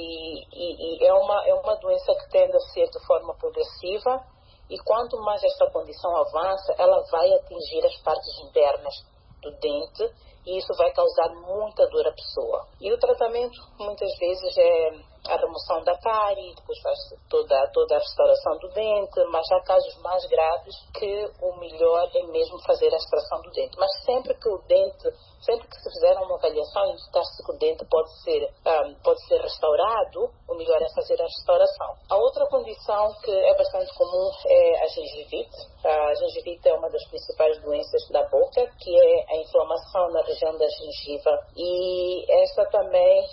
E é uma doença que tende a ser de forma progressiva. E quanto mais esta condição avança, ela vai atingir as partes internas do dente e isso vai causar muita dor à pessoa. E o tratamento, muitas vezes, é a remoção da cárie, depois faz-se toda a restauração do dente, mas há casos mais graves que o melhor é mesmo fazer a extração do dente. Mas sempre que se fizer uma avaliação e notar-se que o dente pode ser restaurado, o melhor é fazer a restauração. A outra condição que é bastante comum é a gengivite. A gengivite é uma das principais doenças da boca, que é a inflamação na região da gengiva. E essa também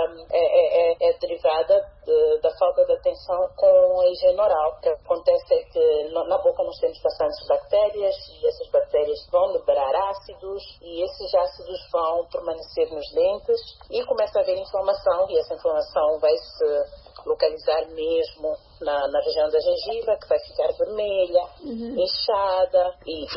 é derivada da falta de atenção com a higiene oral. O que acontece é que na boca nós temos bastantes bactérias e essas bactérias vão liberar ácidos e esses ácidos vão permanecer nos dentes e começa a haver inflamação e essa inflamação vai se localizar mesmo na região da gengiva, que vai ficar vermelha, inchada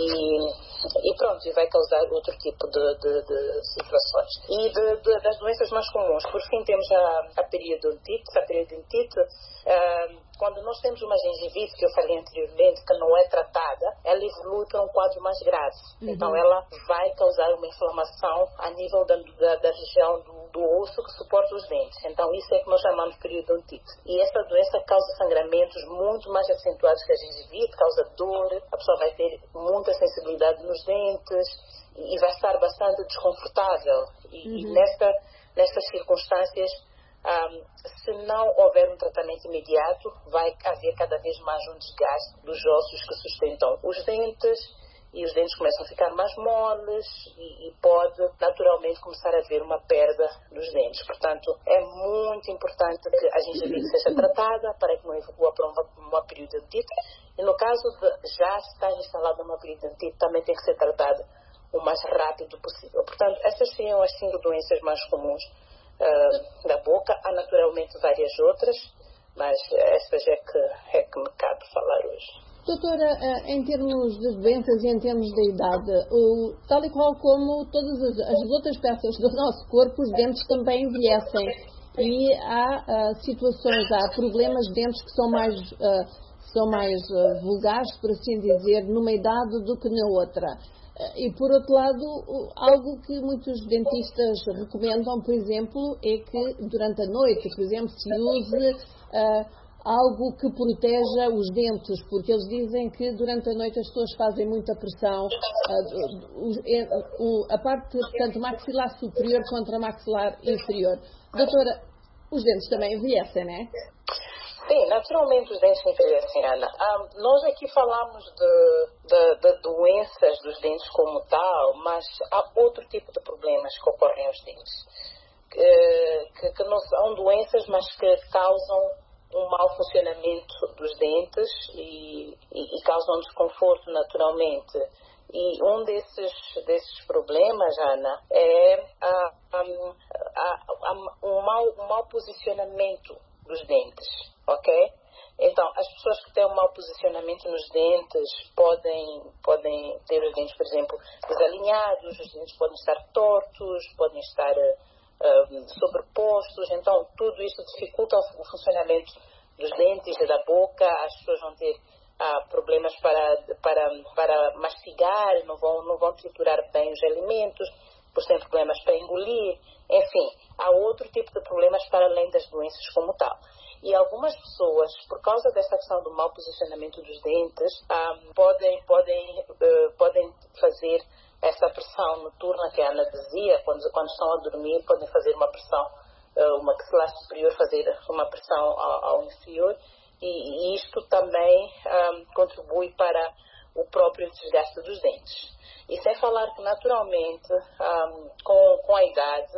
e pronto, e vai causar outro tipo de situações. E das doenças mais comuns, por fim temos a periodontite. A periodontite, quando nós temos uma gengivite, que eu falei anteriormente, que não é tratada, ela evolui para um quadro mais grave. Então ela vai causar uma inflamação a nível da região do osso que suporta os dentes. Então isso é que nós chamamos de periodontite. E essa doença causa sangramentos muito mais acentuados que a gengivite, causa dor, a pessoa vai ter muita sensibilidade nos dentes e vai estar bastante desconfortável. E nestas circunstâncias, se não houver um tratamento imediato, vai haver cada vez mais um desgaste dos ossos que sustentam os dentes e os dentes começam a ficar mais moles e pode naturalmente começar a haver uma perda dos dentes. Portanto, é muito importante que a gengivite seja tratada para que não evolua para uma periodontite. E no caso de já estar instalada uma periodontite, também tem que ser tratada o mais rápido possível. Portanto, essas seriam as 5 doenças mais comuns da boca. Há naturalmente várias outras, mas estas é que me cabe falar hoje.
Doutora, em termos de doenças e em termos da idade, tal e qual como todas as outras peças do nosso corpo, os dentes também envelhecem e há situações, há problemas de dentes que são mais vulgares, por assim dizer, numa idade do que na outra. E, por outro lado, algo que muitos dentistas recomendam, por exemplo, é que durante a noite, por exemplo, se use algo que proteja os dentes, porque eles dizem que durante a noite as pessoas fazem muita pressão, a parte, tanto maxilar superior contra maxilar inferior. Doutora, os dentes também envelhecem, não é?
Sim, naturalmente os dentes envelhecem, Ana. Nós aqui falamos de doenças dos dentes como tal, mas há outro tipo de problemas que ocorrem aos dentes, que não são doenças, mas que causam um mau funcionamento dos dentes e causam desconforto naturalmente. E um desses problemas, Ana, é um mau posicionamento dos dentes, ok? Então, as pessoas que têm um mau posicionamento nos dentes podem ter os dentes, por exemplo, desalinhados, os dentes podem estar tortos, podem estar sobrepostos. Então, tudo isso dificulta o funcionamento dos dentes e da boca, as pessoas vão ter problemas para mastigar, não vão triturar bem os alimentos, pois têm problemas para engolir, enfim, há outro tipo de problemas para além das doenças como tal. E algumas pessoas, por causa dessa questão do mau posicionamento dos dentes, podem fazer essa pressão noturna, que é a anestesia, quando estão a dormir, podem fazer uma pressão, uma maxilar superior, fazer uma pressão ao inferior, e isto também contribui para o próprio desgaste dos dentes. E sem falar que, naturalmente, com a idade,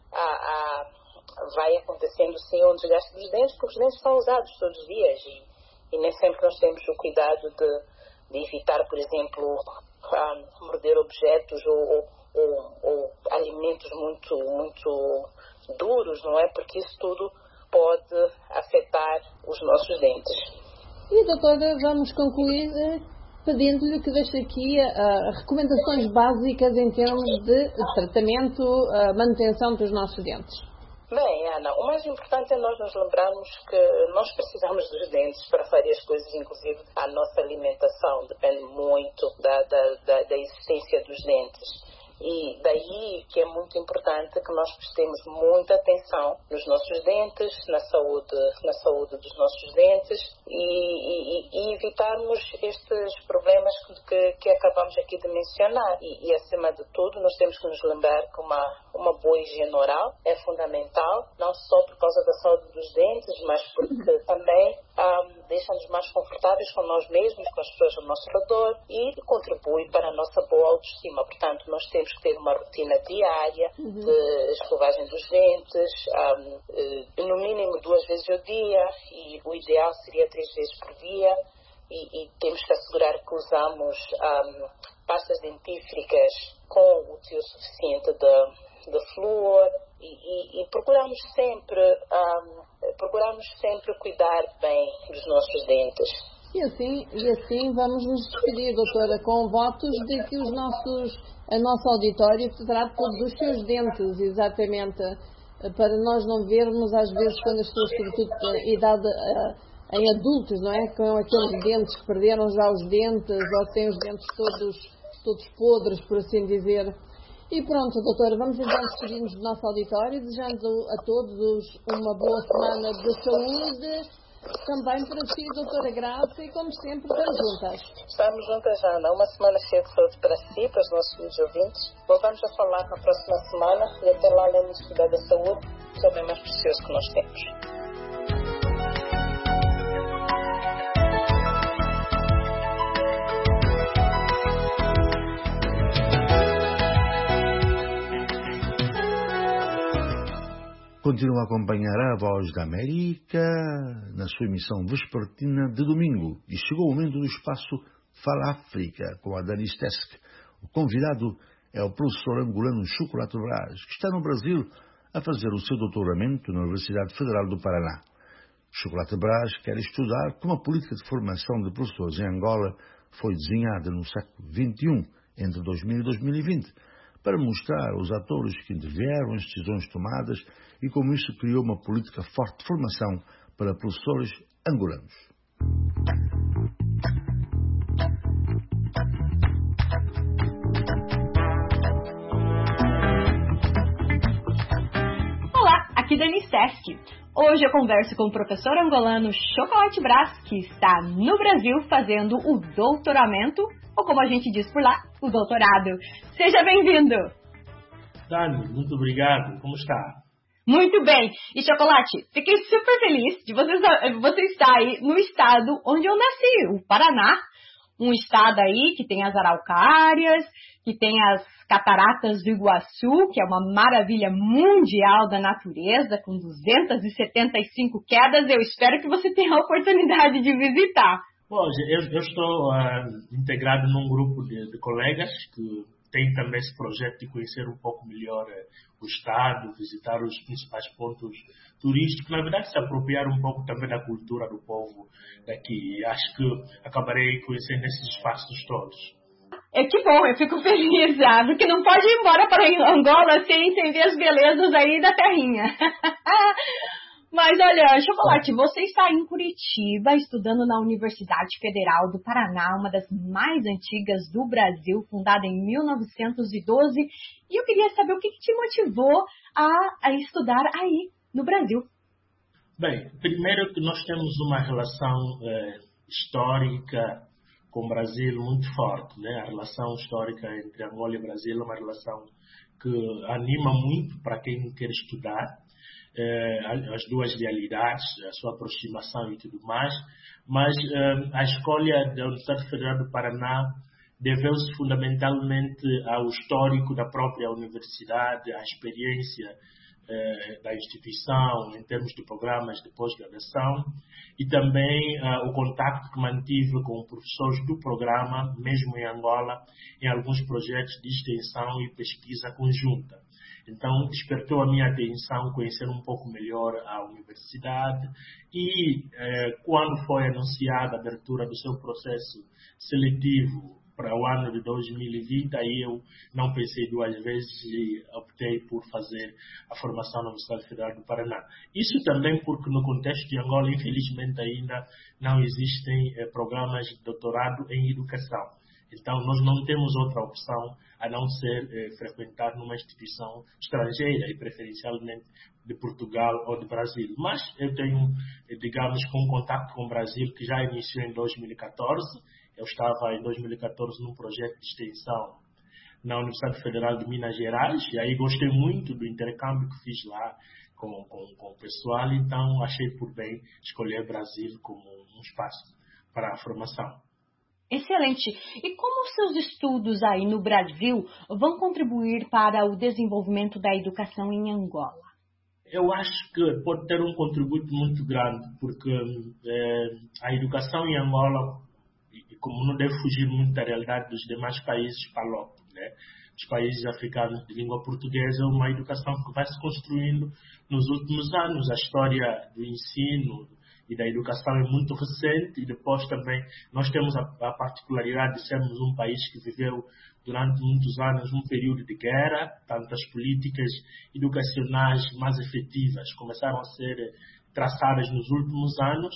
vai acontecendo sim um desgaste dos dentes, porque os dentes são usados todos os dias e nem sempre nós temos o cuidado de evitar, por exemplo, morder objetos ou alimentos muito duros, não é? Porque isso tudo pode afetar os nossos dentes.
E, doutora, vamos concluir pedindo-lhe que deixe aqui recomendações básicas em termos de tratamento, manutenção dos nossos dentes.
Bem, Ana, o mais importante é nós nos lembrarmos que nós precisamos dos dentes para várias coisas, inclusive a nossa alimentação depende muito da existência dos dentes. E daí que é muito importante que nós prestemos muita atenção nos nossos dentes, na saúde dos nossos dentes e evitarmos estes problemas que acabamos aqui de mencionar. E acima de tudo, nós temos que nos lembrar que uma boa higiene oral é fundamental, não só por causa da saúde dos dentes, mas porque também deixa-nos mais confortáveis com nós mesmos, com as pessoas ao nosso redor e contribui para a nossa boa autoestima. Portanto, nós temos que ter uma rotina diária de escovagem dos dentes, no mínimo 2 vezes ao dia, e o ideal seria 3 vezes por dia, e temos que assegurar que usamos pastas dentífricas com o teor suficiente de flúor e procuramos sempre cuidar bem dos nossos dentes.
E assim vamos nos despedir, doutora, com votos de que a nossa auditório trate todos os seus dentes, exatamente, para nós não vermos, às vezes, quando as pessoas, sobretudo em idade, em adultos, não é? Com aqueles dentes que perderam já os dentes, ou têm os dentes todos podres, por assim dizer. E pronto, doutora, vamos então despedir-nos do nosso auditório, desejando a todos uma boa semana de saúde. Também para si, doutora Graça, e como sempre, estamos juntas.
Estamos juntas, Ana. Uma semana cheia de saúde para si, para os nossos filhos ouvintes. Voltamos a falar na próxima semana e até lá, lembre-nos de cuidar da saúde, que é o bem mais precioso que nós temos.
Continua a acompanhar a Voz da América na sua emissão vespertina de domingo. E chegou o momento do espaço Fala África, com a Dani Stesk. O convidado é o professor angolano Chocolate Brás, que está no Brasil a fazer o seu doutoramento na Universidade Federal do Paraná. Chocolate Brás quer estudar como a política de formação de professores em Angola foi desenhada no século XXI, entre 2000 e 2020, para mostrar aos atores que intervieram as decisões tomadas e como isso criou uma política forte de formação para professores angolanos.
Olá, aqui Dani Stesk. Hoje eu converso com o professor angolano Chocolate Brás, que está no Brasil fazendo o doutoramento, ou como a gente diz por lá, o doutorado. Seja bem-vindo!
Dani, muito obrigado. Como está?
Muito bem. E Chocolate, fiquei super feliz de você estar aí no estado onde eu nasci, o Paraná. Um estado aí que tem as araucárias, que tem as cataratas do Iguaçu, que é uma maravilha mundial da natureza, com 275 quedas. Eu espero que você tenha a oportunidade de visitar.
Bom, eu estou integrado num grupo de colegas que tem também esse projeto de conhecer um pouco melhor o estado, visitar os principais pontos turísticos, na verdade se apropriar um pouco também da cultura do povo daqui. Acho que acabarei conhecendo esses espaços todos.
Que bom, eu fico feliz, porque não pode ir embora para Angola sem ver as belezas aí da terrinha. Mas olha, Chocolate, você está em Curitiba, estudando na Universidade Federal do Paraná, uma das mais antigas do Brasil, fundada em 1912. E eu queria saber o que te motivou a estudar aí no Brasil.
Bem, primeiro que nós temos uma relação histórica com o Brasil muito forte, né? A relação histórica entre Angola e Brasil é uma relação que anima muito para quem quer estudar as duas realidades, a sua aproximação e tudo mais, mas a escolha da Universidade Federal do Paraná deveu-se fundamentalmente ao histórico da própria universidade, à experiência da instituição em termos de programas de pós-graduação e também o contacto que mantive com professores do programa, mesmo em Angola, em alguns projetos de extensão e pesquisa conjunta. Então, despertou a minha atenção conhecer um pouco melhor a universidade e quando foi anunciada a abertura do seu processo seletivo para o ano de 2020, aí eu não pensei duas vezes e optei por fazer a formação na Universidade Federal do Paraná. Isso também porque no contexto de Angola, infelizmente, ainda não existem programas de doutorado em educação. Então, nós não temos outra opção a não ser frequentar numa instituição estrangeira e preferencialmente de Portugal ou de Brasil. Mas eu tenho, digamos, um contato com o Brasil que já iniciou em 2014. Eu estava em 2014 num projeto de extensão na Universidade Federal de Minas Gerais e aí gostei muito do intercâmbio que fiz lá com o pessoal, então achei por bem escolher Brasil como um espaço para a formação.
Excelente. E como os seus estudos aí no Brasil vão contribuir para o desenvolvimento da educação em Angola?
Eu acho que pode ter um contributo muito grande, porque a educação em Angola, como não deve fugir muito da realidade dos demais países palópicos, né? Os países africanos de língua portuguesa, é uma educação que vai se construindo nos últimos anos. A história do ensino e da educação é muito recente e depois também nós temos a particularidade de sermos um país que viveu durante muitos anos um período de guerra, tanto as políticas educacionais mais efetivas começaram a ser traçadas nos últimos anos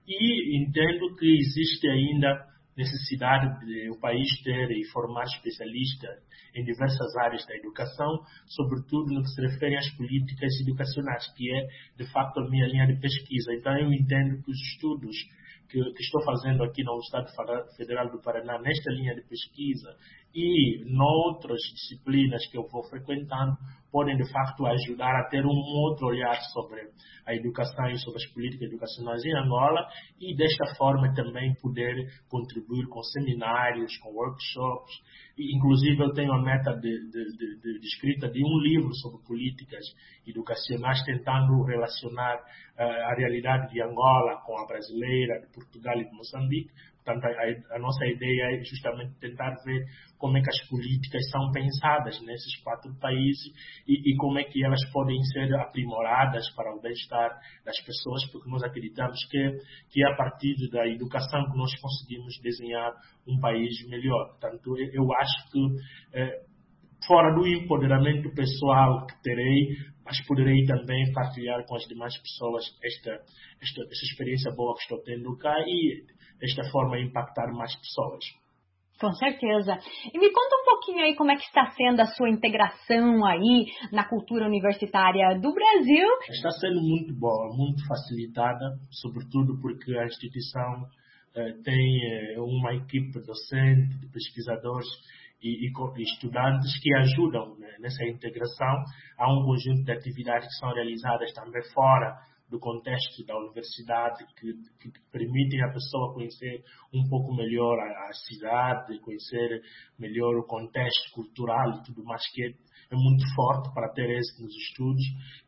e entendo que existe ainda necessidade de o país ter e formar especialistas em diversas áreas da educação, sobretudo no que se refere às políticas educacionais, que é, de facto, a minha linha de pesquisa. Então, eu entendo que os estudos que estou fazendo aqui na Universidade Federal do Paraná, nesta linha de pesquisa e noutras disciplinas que eu vou frequentando, podem, de facto, ajudar a ter um outro olhar sobre a educação e sobre as políticas educacionais em Angola e, desta forma, também poder contribuir com seminários, com workshops. E, inclusive, eu tenho a meta de escrita de um livro sobre políticas educacionais, tentando relacionar a realidade de Angola com a brasileira, de Portugal e de Moçambique. Portanto, a nossa ideia é justamente tentar ver como é que as políticas são pensadas nesses 4 países e como é que elas podem ser aprimoradas para o bem-estar das pessoas, porque nós acreditamos que é a partir da educação que nós conseguimos desenhar um país melhor. Portanto, eu acho que fora do empoderamento pessoal que terei, mas poderei também partilhar com as demais pessoas esta experiência boa que estou tendo cá e, desta forma, impactar mais pessoas.
Com certeza. E me conta um pouquinho aí como é que está sendo a sua integração aí na cultura universitária do Brasil.
Está sendo muito boa, muito facilitada, sobretudo porque a instituição tem uma equipe docente, de pesquisadores e estudantes que ajudam, né, nessa integração. Há um conjunto de atividades que são realizadas também fora do contexto da universidade que permitem a pessoa conhecer um pouco melhor a cidade, conhecer melhor o contexto cultural e tudo mais, que é muito forte para ter êxito nos estudos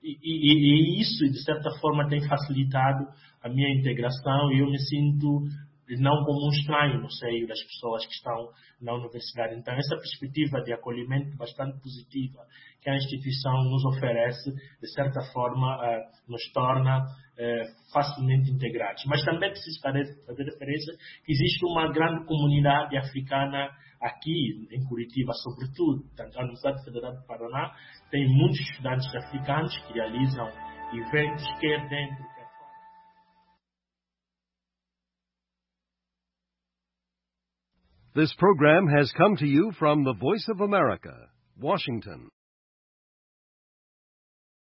e isso, de certa forma, tem facilitado a minha integração e eu me sinto não como um estranho no seio das pessoas que estão na universidade. Então, essa perspectiva de acolhimento bastante positiva que a instituição nos oferece, de certa forma, nos torna facilmente integrados. Mas também preciso fazer referência que existe uma grande comunidade africana aqui em Curitiba, sobretudo. A Universidade Federal do Paraná tem muitos estudantes africanos que realizam eventos, quer dentro, quer fora.
This program has come to you from the Voice of America, Washington.